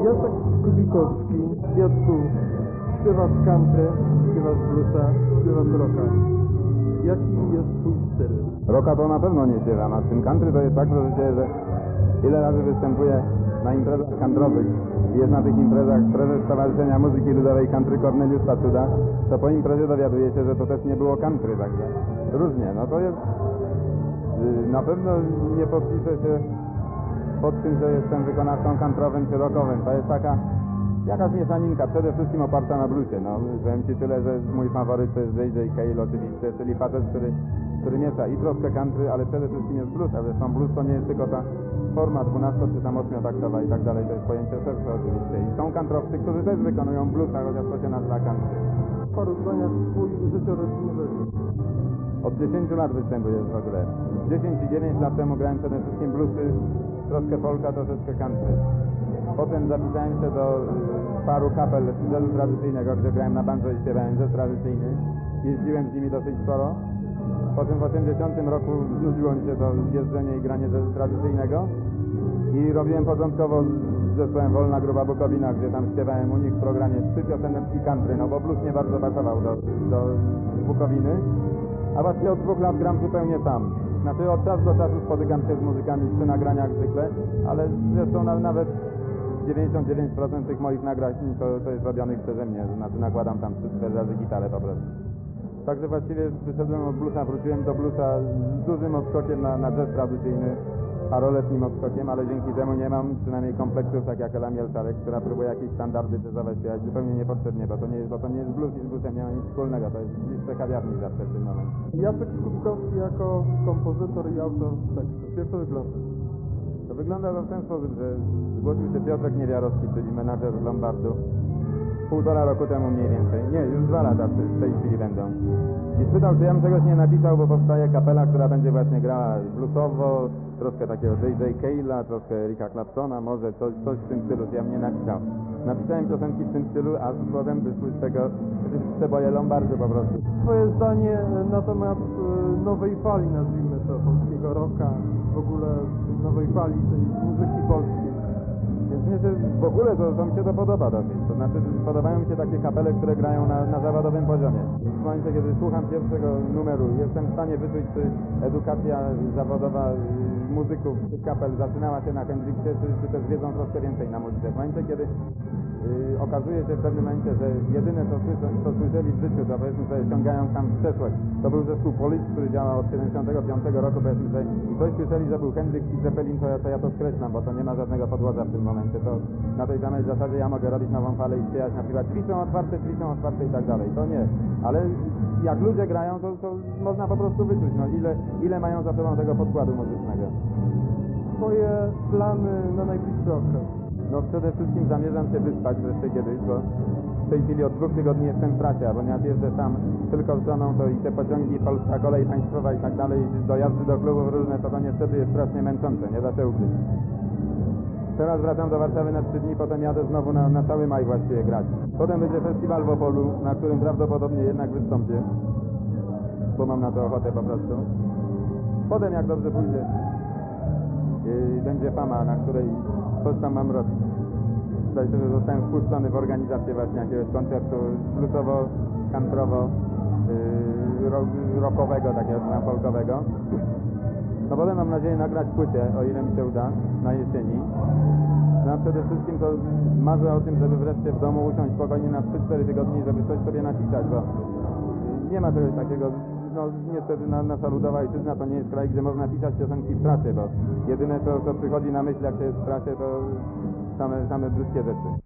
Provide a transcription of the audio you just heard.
Jacek Kubikowski, Jacku, śpiewasz country, śpiewasz bluesa, śpiewasz rocka. Jaki jest twój styl? Rocka to na pewno nie śpiewam, a z tym country to jest tak, że ile razy występuję na imprezach countrywych i jest na tych imprezach prezes Stowarzyszenia Muzyki Ludowej Country Korneliusz Pacuda, to po imprezie dowiaduje się, że to też nie było country, także różnie. No to jest, na pewno nie podpiszę się pod tym, że jestem wykonawcą countryowym czy rockowym. To jest taka jakaś mieszaninka, przede wszystkim oparta na bluesie. No, powiem Ci tyle, że mój faworyt to jest J.J. Cale oczywiście, czyli facet, który miesza i troszkę country, ale przede wszystkim jest blues, a zresztą blues to nie jest tylko ta forma 12 czy tam 8-taktowa i tak dalej, to jest pojęcie szersze oczywiście. I są countryowcy, którzy też wykonują bluesa, chociaż to się nazywa country. W paru zdaniach twój życiorys muzyki. Od 10 lat występuję w ogóle. 10 i 9 lat temu grałem przede wszystkim bluesy, troszkę polka, troszeczkę country. Potem zapisałem się do paru kapel jazzu tradycyjnego, gdzie grałem na banjo i śpiewałem jazz tradycyjny. Jeździłem z nimi dosyć sporo. Potem w 80 roku znudziło mi się to jeżdżenie i granie jazzu tradycyjnego. I robiłem początkowo z zespołem Wolna Gruba Bukowina, gdzie tam śpiewałem u nich w programie 3 pioseneczki country, no bo blues nie bardzo pasował do Bukowiny. A właściwie od 2 lat gram zupełnie sam. Znaczy od czasu do czasu spotykam się z muzykami przy nagraniach zwykle, ale zresztą nawet 99% tych moich nagrań to jest robionych przeze mnie, znaczy nakładam tam 3-4 razy gitarę po prostu. Także właściwie wyszedłem od bluesa, wróciłem do bluesa z dużym odskokiem na jazz tradycyjny, paroletnim odskokiem, ale dzięki temu nie mam przynajmniej kompleksów tak jak Ela Mielczarek, która próbuje jakieś standardy jazzowe śpiewać zupełnie niepotrzebnie, bo to nie jest blues i z bluesem nie ma nic wspólnego, to jest bliższe kawiarni zawsze w tym momencie. Jacek Kubikowski jako kompozytor i autor tekstu. Jak to wygląda? To wygląda w ten sposób, że zgłosił się Piotrek Niewiarowski, czyli menadżer z Lombardu, 1,5 roku temu mniej więcej. Nie, już 2 lata w tej chwili będą. I spytał, czy ja bym czegoś nie napisał, bo powstaje kapela, która będzie właśnie grała bluesowo, troszkę takiego J.J. Cale'a, troszkę Erika Claptona, może coś w tym stylu, czy ja bym nie napisał. Napisałem piosenki w tym stylu, a potem wyszły z tego przeboje Lombardu po prostu. Twoje zdanie na temat nowej fali, nazwijmy to, polskiego rocka, w ogóle nowej fali tej muzyki polskiej. Więc mnie się w ogóle to mi się to podoba dosyć. To znaczy podobają mi się takie kapele, które grają na zawodowym poziomie. W momencie, kiedy słucham pierwszego numeru, jestem w stanie wyczuć, czy edukacja zawodowa muzyków kapel zaczynała się na Hendrixie, czy też wiedzą troszkę więcej na muzyce. W momencie, kiedy okazuje się w pewnym momencie, że jedyne co słyszeli w życiu, to powiedzmy sobie sięgają tam w przeszłość. To był zespół Police, który działa od 75 roku, powiedzmy sobie, i coś słyszeli, że był Hendrix i Zeppelin, to ja to skreślam, bo to nie ma żadnego podłoża w tym momencie. To na tej samej zasadzie ja mogę robić nową falę i śpiewać na przykład drzwi są otwarte i tak dalej. To nie. Ale jak ludzie grają, to można po prostu wyczuć, no ile mają za sobą tego podkładu muzycznego. Twoje plany na najbliższy okres? No przede wszystkim zamierzam się wyspać wreszcie kiedyś, bo w tej chwili od 2 tygodni jestem w trasie, a ponieważ jeżdżę sam tylko z żoną, to i te pociągi, Polska Kolej Państwowa i tak dalej, dojazdy do klubów różne, to niestety jest strasznie męczące, nie da się ukryć. Teraz wracam do Warszawy na 3 dni, potem jadę znowu na cały maj właściwie grać. Potem będzie festiwal w Opolu, na którym prawdopodobnie jednak wystąpię, bo mam na to ochotę po prostu. Potem jak dobrze pójdzie, będzie fama, na której coś tam mam robić. Tutaj sobie zostałem wpuszczony w organizację właśnie jakiegoś koncertu bluesowo, countrywo, rockowego, takiego folkowego. No potem mam nadzieję nagrać płytę, o ile mi się uda, na jesieni. No a przede wszystkim to marzę o tym, żeby wreszcie w domu usiąść spokojnie na 3-4 tygodnie, żeby coś sobie napisać, bo nie ma czegoś takiego. No niestety nasza ludowa ojczyzna to nie jest kraj, gdzie można pisać piosenki w trasie, bo jedyne co przychodzi na myśl jak się jest w trasie, to same brzydkie rzeczy.